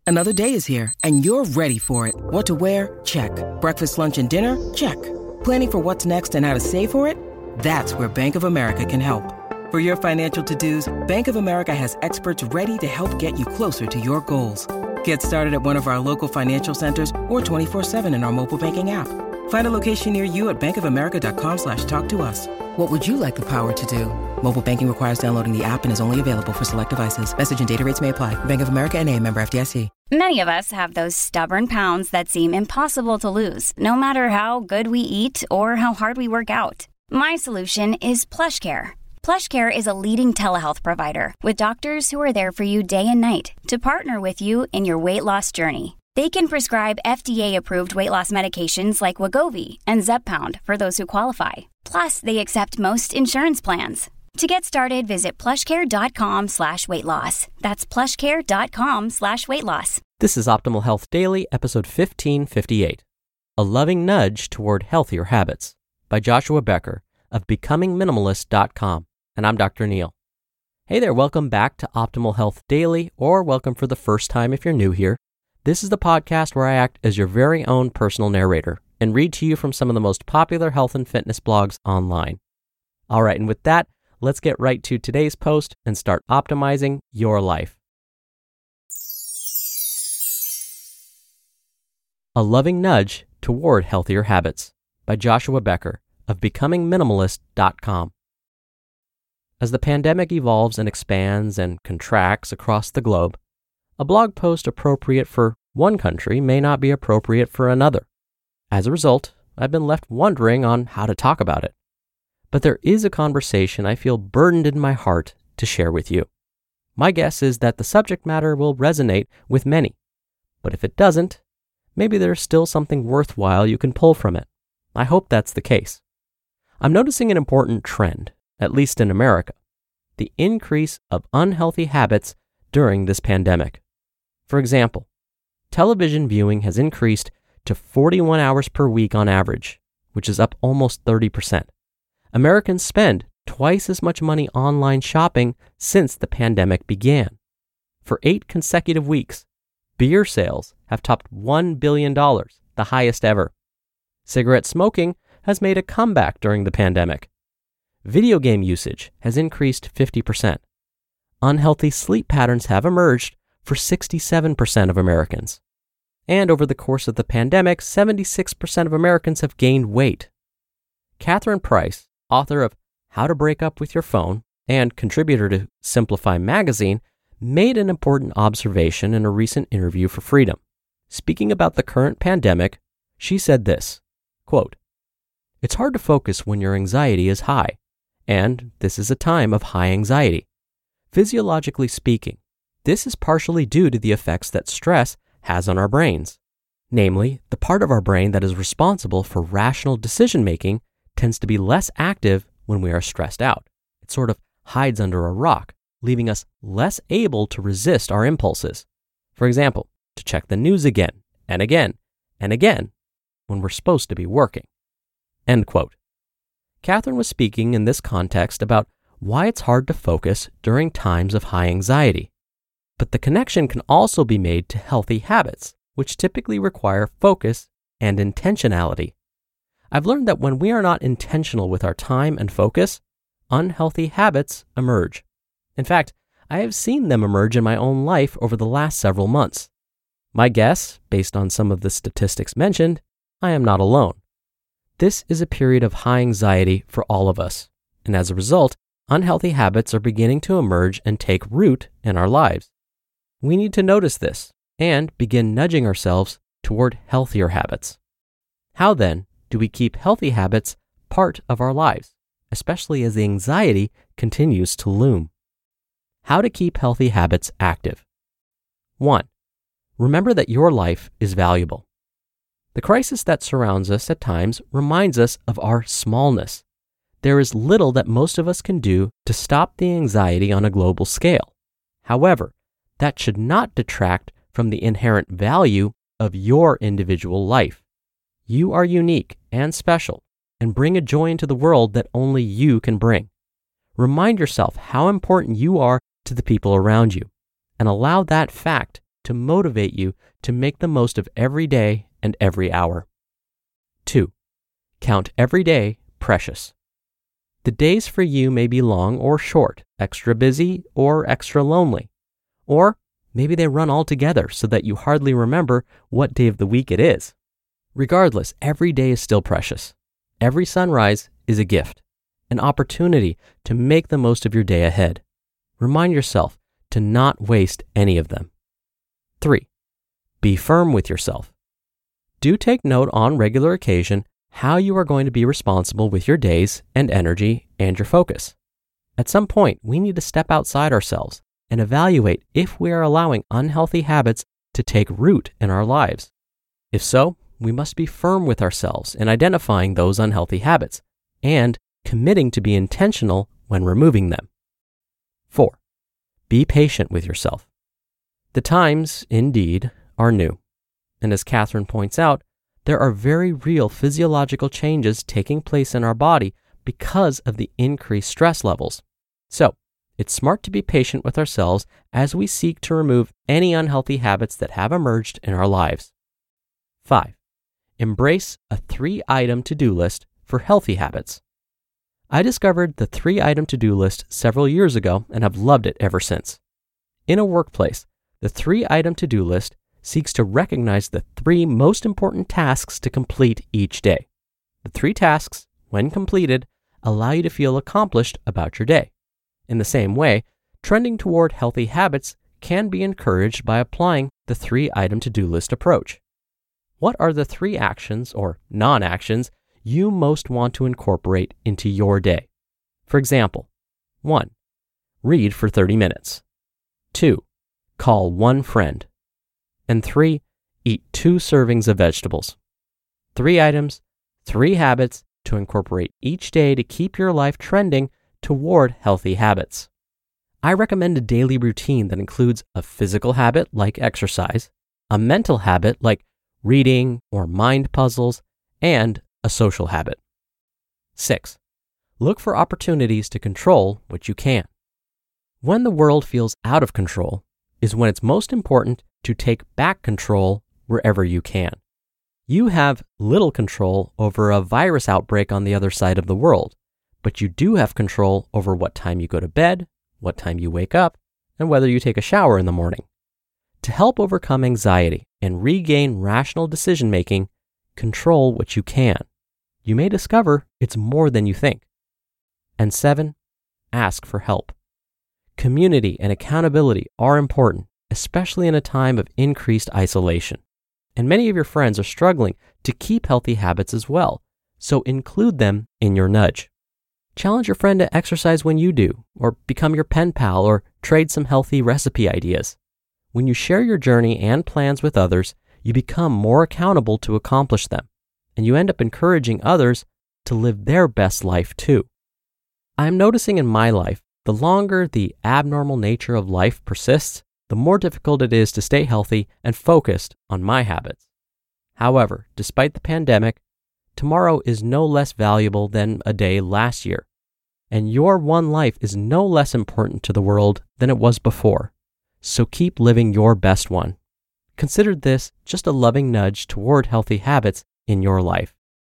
Another day is here, and you're ready for it. What to wear? Check. Breakfast, lunch, and dinner? Check. Planning for what's next and how to save for it? That's where Bank of America can help. For your financial to-dos, Bank of America has experts ready to help get you closer to your goals. Get started at one of our local financial centers or 24/7 in our mobile banking app. Find a location near you at bankofamerica.com/talktous. What would you like the power to do? Mobile banking requires downloading the app and is only available for select devices. Message and data rates may apply. Bank of America N.A., member FDIC. Many of us have those stubborn pounds that seem impossible to lose, no matter how good we eat or how hard we work out. My solution is PlushCare. PlushCare is a leading telehealth provider with doctors who are there for you day and night to partner with you in your weight loss journey. They can prescribe FDA-approved weight loss medications like Wegovy and Zepbound for those who qualify. Plus, they accept most insurance plans. To get started, visit plushcare.com/weightloss. That's plushcare.com/weightloss. This is Optimal Health Daily, episode 1558, A Loving Nudge Toward Healthier Habits, by Joshua Becker of BecomingMinimalist.com. And I'm Dr. Neil. Hey there, welcome back to Optimal Health Daily, or welcome for the first time if you're new here. This is the podcast where I act as your very own personal narrator and read to you from some of the most popular health and fitness blogs online. All right, and with that, let's get right to today's post and start optimizing your life. A Loving Nudge Toward Healthier Habits, by Joshua Becker of BecomingMinimalist.com. As the pandemic evolves and expands and contracts across the globe, a blog post appropriate for one country may not be appropriate for another. As a result, I've been left wondering on how to talk about it. But there is a conversation I feel burdened in my heart to share with you. My guess is that the subject matter will resonate with many. But if it doesn't, maybe there's still something worthwhile you can pull from it. I hope that's the case. I'm noticing an important trend, at least in America, the increase of unhealthy habits during this pandemic. For example, television viewing has increased to 41 hours per week on average, which is up almost 30%. Americans spend twice as much money online shopping since the pandemic began. For 8 consecutive weeks, beer sales have topped $1 billion, the highest ever. Cigarette smoking has made a comeback during the pandemic. Video game usage has increased 50%. Unhealthy sleep patterns have emerged for 67% of Americans. And over the course of the pandemic, 76% of Americans have gained weight. Catherine Price, author of How to Break Up with Your Phone and contributor to Simplify magazine, made an important observation in a recent interview for Freedom. Speaking about the current pandemic, she said this, quote, "It's hard to focus when your anxiety is high, and this is a time of high anxiety. Physiologically speaking, this is partially due to the effects that stress has on our brains. Namely, the part of our brain that is responsible for rational decision-making tends to be less active when we are stressed out. It sort of hides under a rock, leaving us less able to resist our impulses. For example, to check the news again and again and again when we're supposed to be working." End quote. Catherine was speaking in this context about why it's hard to focus during times of high anxiety. But the connection can also be made to healthy habits, which typically require focus and intentionality. I've learned that when we are not intentional with our time and focus, unhealthy habits emerge. In fact, I have seen them emerge in my own life over the last several months. My guess, based on some of the statistics mentioned, I am not alone. This is a period of high anxiety for all of us, and as a result, unhealthy habits are beginning to emerge and take root in our lives. We need to notice this and begin nudging ourselves toward healthier habits. How then do we keep healthy habits part of our lives, especially as the anxiety continues to loom? How to keep healthy habits active. 1. Remember that your life is valuable. The crisis that surrounds us at times reminds us of our smallness. There is little that most of us can do to stop the anxiety on a global scale. However, that should not detract from the inherent value of your individual life. You are unique and special and bring a joy into the world that only you can bring. Remind yourself how important you are to the people around you and allow that fact to motivate you to make the most of every day and every hour. 2. Count every day precious. The days for you may be long or short, extra busy or extra lonely. Or maybe they run all together so that you hardly remember what day of the week it is. Regardless, every day is still precious. Every sunrise is a gift, an opportunity to make the most of your day ahead. Remind yourself to not waste any of them. 3. Be firm with yourself. Do take note on regular occasion how you are going to be responsible with your days and energy and your focus. At some point, we need to step outside ourselves and evaluate if we are allowing unhealthy habits to take root in our lives. If so, we must be firm with ourselves in identifying those unhealthy habits and committing to be intentional when removing them. 4. Be patient with yourself. The times, indeed, are new. And as Catherine points out, there are very real physiological changes taking place in our body because of the increased stress levels. So, it's smart to be patient with ourselves as we seek to remove any unhealthy habits that have emerged in our lives. 5. Embrace a 3-item to-do list for healthy habits. I discovered the 3-item to-do list several years ago and have loved it ever since. In a workplace, the 3-item to-do list seeks to recognize the 3 most important tasks to complete each day. The 3 tasks, when completed, allow you to feel accomplished about your day. In the same way, trending toward healthy habits can be encouraged by applying the 3-item to-do list approach. What are the 3 actions or non-actions you most want to incorporate into your day? For example, 1. Read for 30 minutes. 2. Call 1 friend. And 3. Eat 2 servings of vegetables. 3 items, 3 habits to incorporate each day to keep your life trending toward healthy habits. I recommend a daily routine that includes a physical habit like exercise, a mental habit like reading or mind puzzles, and a social habit. 6. Look for opportunities to control what you can. When the world feels out of control is when it's most important to take back control wherever you can. You have little control over a virus outbreak on the other side of the world, but you do have control over what time you go to bed, what time you wake up, and whether you take a shower in the morning. To help overcome anxiety and regain rational decision-making, control what you can. You may discover it's more than you think. And 7, ask for help. Community and accountability are important, especially in a time of increased isolation. And many of your friends are struggling to keep healthy habits as well, so include them in your nudge. Challenge your friend to exercise when you do, or become your pen pal, or trade some healthy recipe ideas. When you share your journey and plans with others, you become more accountable to accomplish them, and you end up encouraging others to live their best life too. I'm noticing in my life, the longer the abnormal nature of life persists, the more difficult it is to stay healthy and focused on my habits. However, despite the pandemic, tomorrow is no less valuable than a day last year, and your one life is no less important to the world than it was before. So keep living your best one. Consider this just a loving nudge toward healthy habits in your life.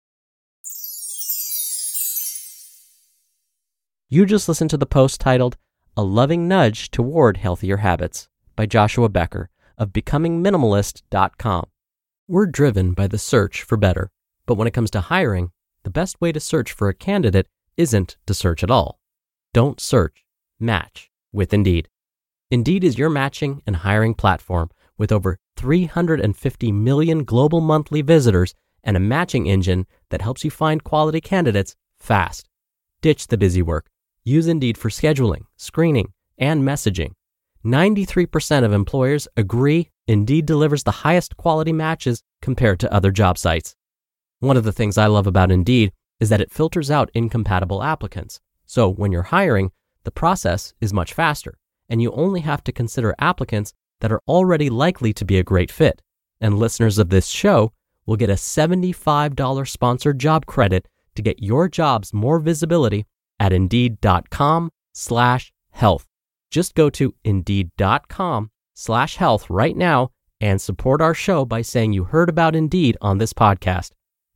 You just listened to the post titled, A Loving Nudge Toward Healthier Habits by Joshua Becker of BecomingMinimalist.com. We're driven by the search for better, but when it comes to hiring, the best way to search for a candidate isn't to search at all. Don't search, match with Indeed. Indeed is your matching and hiring platform with over 350 million global monthly visitors and a matching engine that helps you find quality candidates fast. Ditch the busy work. Use Indeed for scheduling, screening, and messaging. 93% of employers agree Indeed delivers the highest quality matches compared to other job sites. One of the things I love about Indeed is that it filters out incompatible applicants. So when you're hiring, the process is much faster, and you only have to consider applicants that are already likely to be a great fit. And listeners of this show will get a $75 sponsored job credit to get your jobs more visibility at Indeed.com/health. Just go to Indeed.com Indeed.com/health right now and support our show by saying you heard about Indeed on this podcast.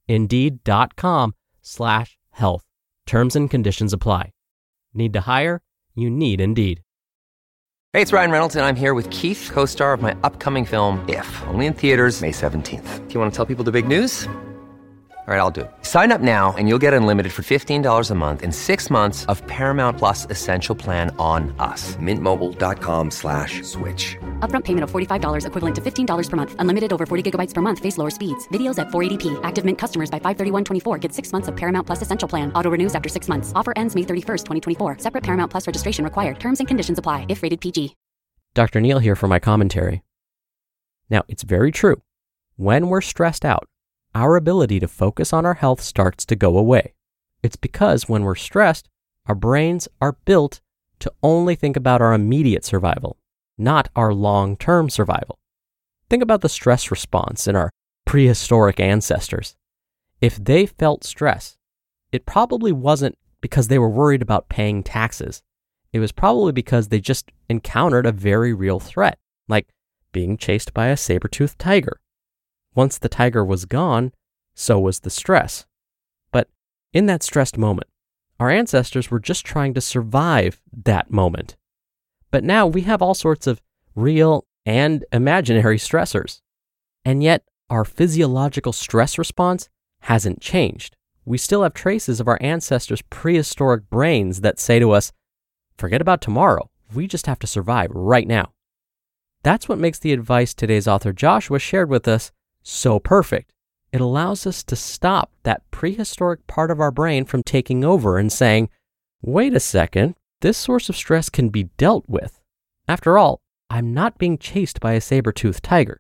Indeed.com/health. Terms and conditions apply. Need to hire? You need Indeed. Hey, it's Ryan Reynolds, and I'm here with Keith, co-star of my upcoming film, If, only in theaters May 17th. Do you want to tell people the big news? All right, I'll do it. Sign up now and you'll get unlimited for $15 a month and 6 months of Paramount Plus Essential Plan on us. MintMobile.com/switch. Upfront payment of $45 equivalent to $15 per month. Unlimited over 40 gigabytes per month. Face lower speeds. Videos at 480p. Active Mint customers by 531.24 get 6 months of Paramount Plus Essential Plan. Auto renews after 6 months. Offer ends May 31st, 2024. Separate Paramount Plus registration required. Terms and conditions apply if rated PG. Dr. Neal here for my commentary. Now, it's very true. When we're stressed out, our ability to focus on our health starts to go away. It's because when we're stressed, our brains are built to only think about our immediate survival, not our long-term survival. Think about the stress response in our prehistoric ancestors. If they felt stress, it probably wasn't because they were worried about paying taxes. It was probably because they just encountered a very real threat, like being chased by a saber-toothed tiger. Once the tiger was gone, so was the stress. But in that stressed moment, our ancestors were just trying to survive that moment. But now we have all sorts of real and imaginary stressors. And yet our physiological stress response hasn't changed. We still have traces of our ancestors' prehistoric brains that say to us, forget about tomorrow. We just have to survive right now. That's what makes the advice today's author Joshua shared with us so perfect. It allows us to stop that prehistoric part of our brain from taking over and saying, wait a second, this source of stress can be dealt with. After all, I'm not being chased by a saber-toothed tiger.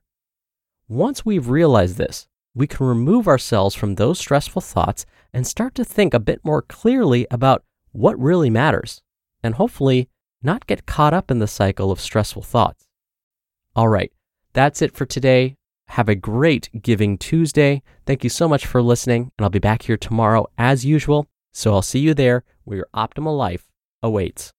Once we've realized this, we can remove ourselves from those stressful thoughts and start to think a bit more clearly about what really matters, and hopefully not get caught up in the cycle of stressful thoughts. All right, that's it for today. Have a great Giving Tuesday. Thank you so much for listening, and I'll be back here tomorrow as usual. So I'll see you there where your optimal life awaits.